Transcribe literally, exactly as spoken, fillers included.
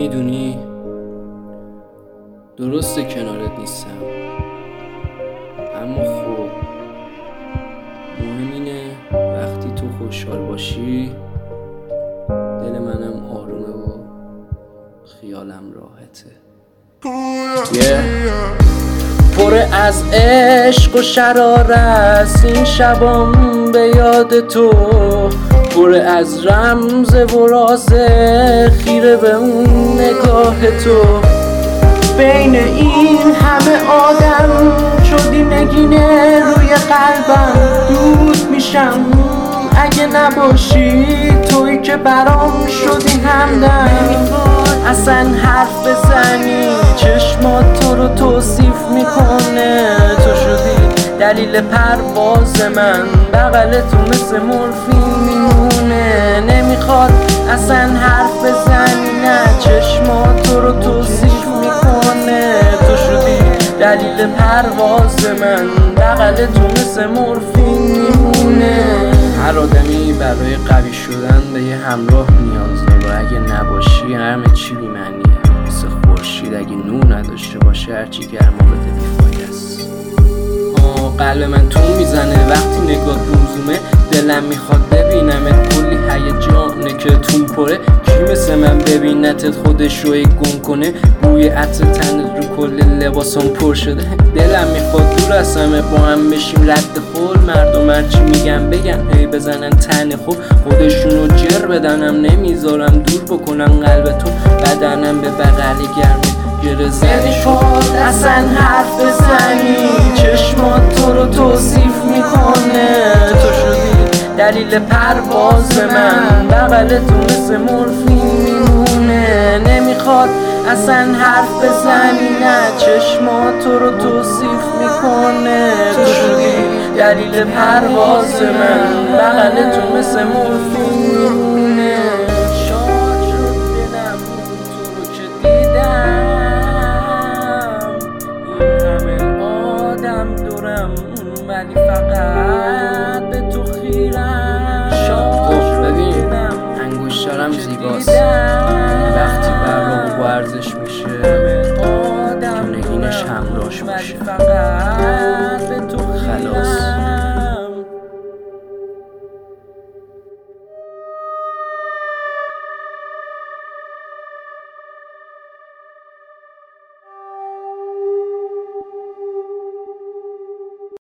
میدونی درسته کنارت نیستم، اما خب مهم اینه وقتی تو خوشحال باشی دل منم آرومه و خیالم راحته. yeah. پر از عشق و شرارت این شبام به یاد تو، پر از رمز و راز خیره به اون نگاه تو. بین این همه آدم شدی نگینه روی قلبم، دود میشم اگه نباشی تویی که برام شدی همدم. اصلا حرف بزنی چشمات تو رو توصیف میکنه، تو شدی دلیل پرواز من، بغل تو مثل مورفین میمونه. نمیخواد اصلا حرف بزنی، نه چشمات تو رو توصیف میکنه، تو شدی دلیل پرواز من، بغل تو مثل مورفین میمونه. هر آدمی برای قوی شدن به یه همراه نیاز داره، اگه نباشی همه چی بی‌معنیه. مثل خورشید اگه نور نداشته باشه هرچی گرما بده بی‌فایده است. قلب من تو میزنه وقتی نگاه روزومه، دلم میخواد ببینمت، کلی هیجانه که تون پره. کی مثل من ببینتت خودش رو گم کنه، بوی عطر تنت رو کل لباسم پر شده. دلم میخواد دور از همه با هم بشیم رد خور، مردم هرچی میگن بگن هی بزنن تن خوب، خودشونو جر بدنم نمیذارم دور بکنم قلب تو، بدنم به بغل گرمه گره زنی شد. اصلا حرف بزنی چشمات تو رو توصیف میکنه، تو شدی دلیل پرواز من، بغل تو مثل مورفین میمونه. نمیخواد اصلا حرف بزنی، نه چشمات تو رو توصیف میکنه، تو شدی دلیل پرواز من، بغل تو مثل مورفین میمونه. شاد شد دلم تو رو که دیدم، ولی فقط به تو خیرم. خب ببین انگشتارم زیباست، وقتی برام با ارزش میشه تو نگینش همراش باشه. خلاص